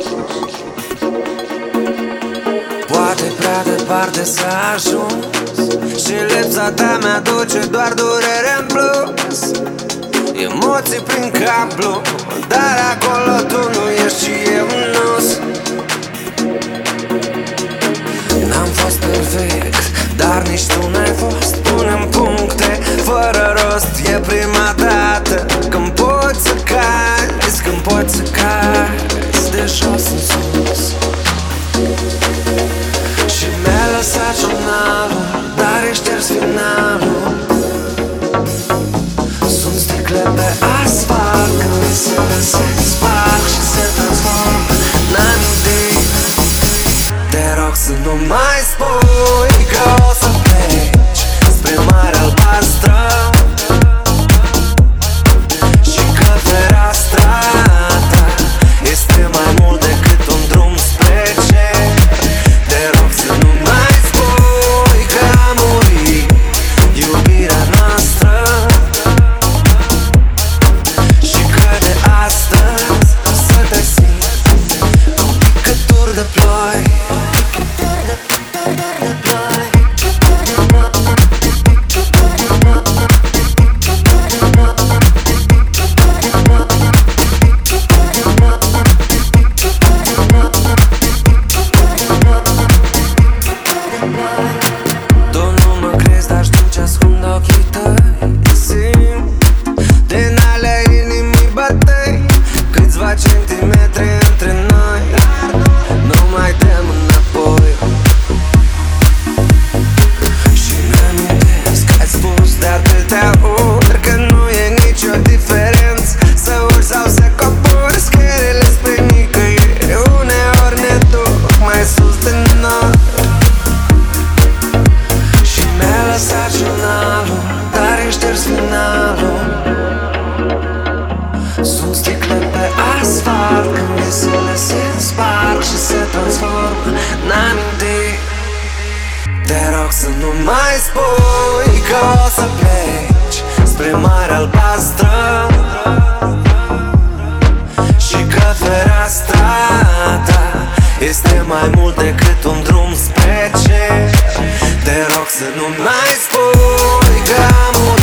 Poate prea departe s-a ajuns și lipsa ta mi-aduce doar durere în plus. Emoții prin cablu, dar acolo tu nu ești și eu nu-s. N-am fost perfect, dar nici tu n-ai fost. Punem puncte fără rost. E prima dată când poți să cazi, când poți să cazi de jos în sus. Și mi-ai lăsat jurnalul, dar îi șters finalul. Sunt sticle pe asfalt când visele se sparg și se transformă în amintiri. Te rog să nu mai spui că o să pleci spre Marea Albastră și că fereastra ta este mai mult decât un drum spre cer. Te rog să nu mai spui că a murit iubirea noastră și că de astăzi o să te simți un picătur de ploi. Tu nu mă crezi, dar știu ce ascund ochii tăi. Simt din alea inimii bătăi câțiva centimetri între noi. Nu mai dăm înapoi. Și mi-amintesc că ai spus de atâtea ori că nu e nicio diferență să urci sau să cobori scările spre nicăieri. Uneori ne duc mai sus de noi. Și mi-ai lăsat jurnalul, dar îi șters finalul. Sunt sticle pe asfalt când visele se sparg și se transformă în amintiri. Te rog să nu mai spui că o să pleci spre Marea Albastră și că fereastra ta este mai mult decât un drum spre cer. Te rog să nu mai spui că am murit